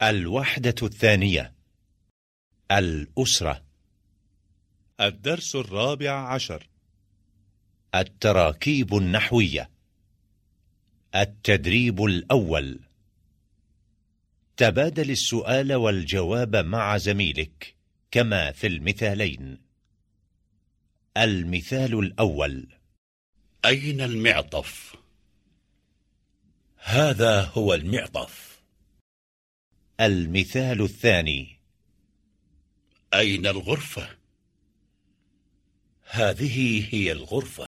الوحدة الثانية. الأسرة. الدرس 14. التراكيب النحوية. التدريب الأول. تبادل السؤال والجواب مع زميلك كما في المثالين. المثال الأول: أين المعطف؟ هذا هو المعطف. المثال الثاني: أين الغرفة؟ هذه هي الغرفة.